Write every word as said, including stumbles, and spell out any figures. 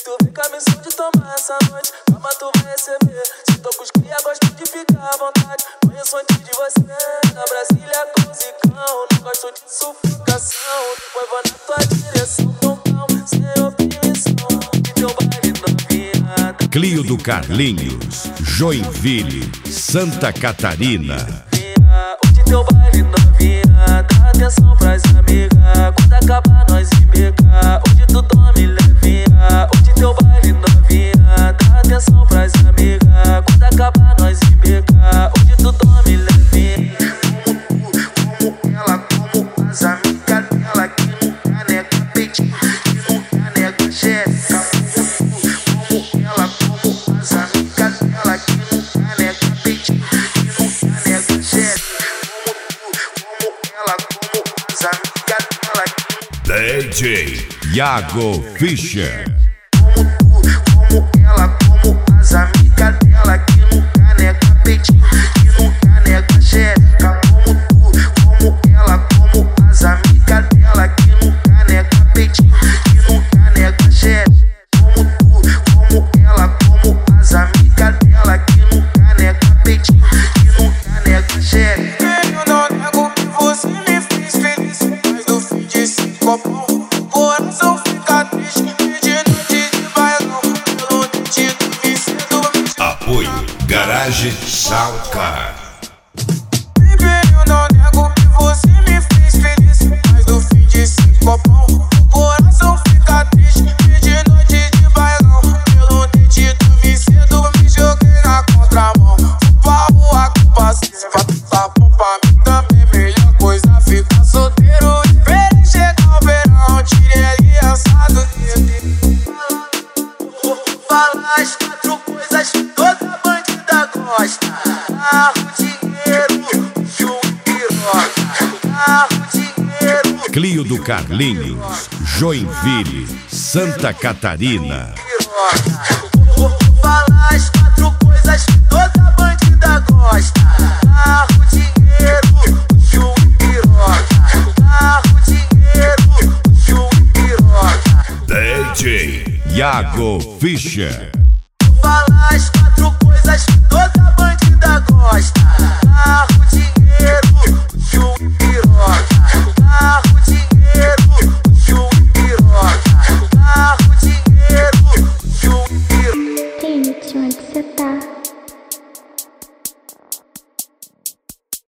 tu vem com a missão de tomar essa noite, calma tu vai receber. Se tô com os cria, gosto de ficar à vontade. Conheço antes de você, na Brasília com zicão. Não gosto de sufocação, depois vou na tua direção. Tão calmo, sem opressão, de teu baile novinha. Clio do Carlinhos, Joinville, Santa Catarina. De teu baile novinha, dá atenção pras amigas. Quando acabar nós embeca, hoje tu tome levinha. Hoje teu baile novinha, dá atenção pras amigas. Quando acabar nós embeca, hoje tu tome levinha. Como tu, como ela, como as amigas dela, que nunca nega peitinho, que nunca nega xereca. Como ela, como as amigas dela, que nunca nega peitinho, que nunca nega xereca. D J Iago Fischer. Como tu, como ela, como as amigas dela, que nunca nega peitinho, que nunca nega xereca. Como tu, como ela, como as amigas dela, que nunca nega peitinho, que nunca nega xereca. Como tu, como ela, como as amigas dela, que nunca nega peitinho, que nunca nega xereca. Eu não nego que você me fez feliz, mas no fim de cinco copão, o coração fica triste. De noite de bailão, pelo dente do viciado. Apoio Garage Soundcar. Baby, eu não nego que você me fez feliz, mas no fim de cinco copão, o coração fica triste. De noite de bailão, pelo dente do viciado, me joguei na contramão. O pau, a culpa se vai tá bom pra mim também. Melhor coisa ficar solteiro, esperei chegar o verão, tirei aliançado dele. Fala as quatro coisas que toda bandida gosta: carro, dinheiro, chum e piroca. Carro, dinheiro, Clio do Carlinhos, Joinville, Santa Catarina. piroca. Fala as quatro coisas que toda bandida gosta: carro, dinheiro, chum e piroca. Carro, dinheiro, chum e piroca. D J Iago Fischer. Fala as quatro coisas que toda